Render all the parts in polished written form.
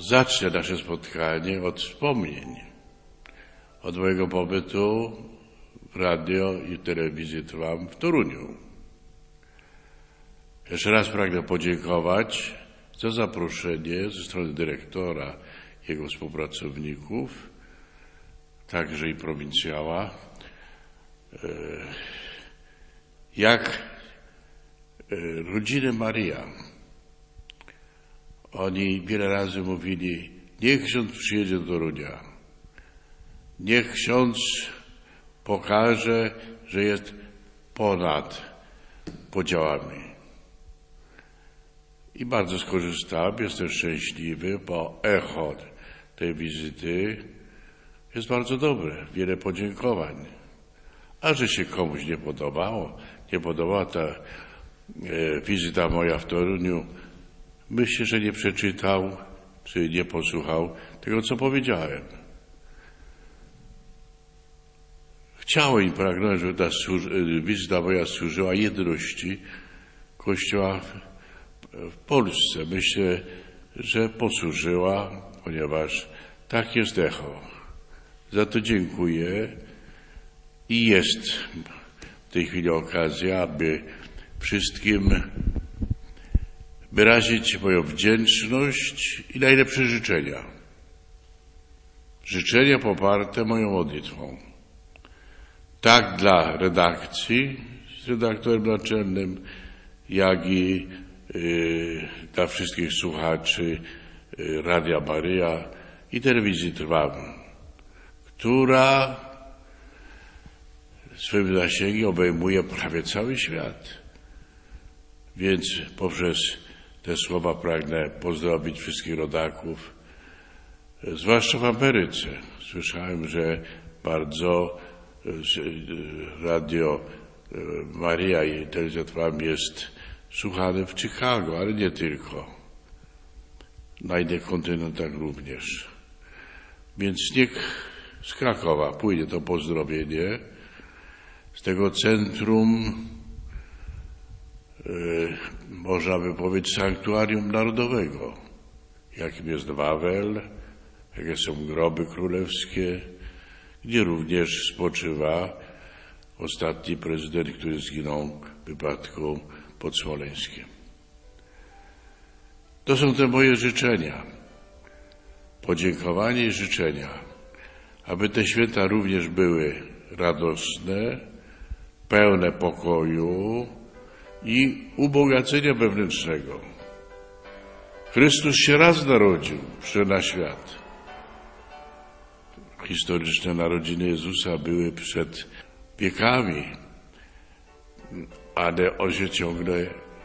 zacznę nasze spotkanie od wspomnień, od mojego pobytu w radio i telewizji Trwam w Toruniu. Jeszcze raz pragnę podziękować za zaproszenie ze strony dyrektora, jego współpracowników, także i prowincjała. Jak rodziny Maria. Oni wiele razy mówili, niech ksiądz przyjedzie do Torunia. Niech ksiądz pokaże, że jest ponad podziałami. I bardzo skorzystałem, jestem szczęśliwy, bo echo tej wizyty jest bardzo dobre. Wiele podziękowań. A że się komuś nie podobała ta wizyta moja w Toruniu, myślę, że nie przeczytał, czy nie posłuchał tego, co powiedziałem. Chciałem i pragnąłem, żeby ta wizyta moja służyła jedności Kościoła w Polsce. Myślę, że posłużyła, ponieważ tak jest echo. Za to dziękuję i jest w tej chwili okazja, aby wszystkim wyrazić moją wdzięczność i najlepsze życzenia. Życzenia poparte moją modlitwą. Tak dla redakcji z redaktorem naczelnym, jak i dla wszystkich słuchaczy Radia Maryja i telewizji Trwam, która swym zasięgiem obejmuje prawie cały świat. Więc poprzez te słowa pragnę pozdrowić wszystkich rodaków, zwłaszcza w Ameryce. Słyszałem, że bardzo Radio Maria i telewizja Trwam jest słuchane w Chicago, ale nie tylko. Na innych kontynentach również. Więc niech z Krakowa płynie to pozdrowienie z tego centrum, można by powiedzieć, sanktuarium narodowego, jakim jest Wawel, jakie są groby królewskie, gdzie również spoczywa ostatni prezydent, który zginął w wypadku pod Smoleńskiem. To są te moje życzenia, podziękowanie i życzenia, aby te święta również były radosne, pełne pokoju i ubogacenia wewnętrznego. Chrystus się raz narodził, przyszedł na świat. Historyczne narodziny Jezusa były przed wiekami, ale On się ciągle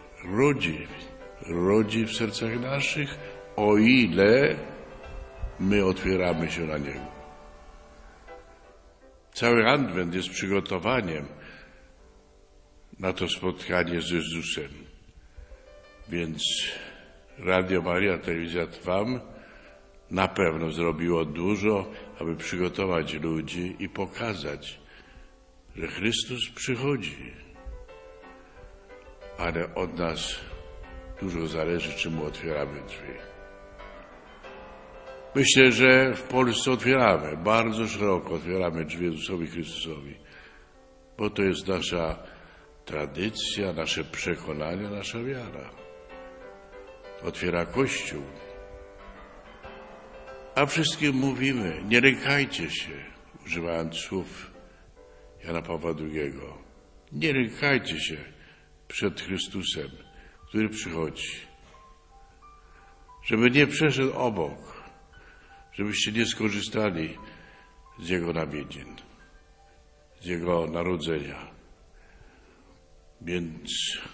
rodzi w sercach naszych, o ile my otwieramy się na Niego. Cały adwent jest przygotowaniem na to spotkanie z Jezusem. Więc Radio Maria, telewizja Trwam na pewno zrobiło dużo, aby przygotować ludzi i pokazać, że Chrystus przychodzi. Ale od nas dużo zależy, czy Mu otwieramy drzwi. Myślę, że w Polsce otwieramy, bardzo szeroko otwieramy drzwi Jezusowi Chrystusowi, bo to jest nasza tradycja, nasze przekonanie, nasza wiara. Otwiera Kościół. A wszystkim mówimy, nie lękajcie się, używając słów Jana Pawła II. Nie lękajcie się przed Chrystusem, który przychodzi. Żeby nie przeszedł obok, żebyście nie skorzystali z Jego nawiedzin, z Jego narodzenia. Więc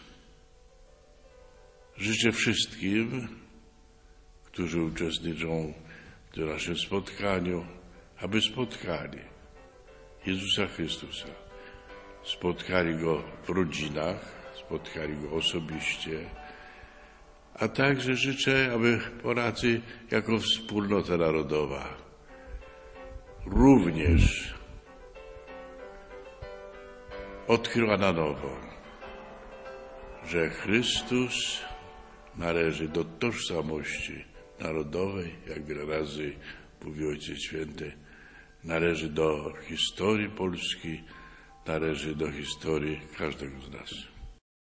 życzę wszystkim, którzy uczestniczą w naszym spotkaniu, aby spotkali Jezusa Chrystusa. Spotkali Go w rodzinach, spotkali Go osobiście, a także życzę, aby Polacy jako wspólnota narodowa również odkryła na nowo, że Chrystus należy do tożsamości narodowej, jak wiele razy mówił Ojciec Święty, należy do historii Polski, należy do historii każdego z nas.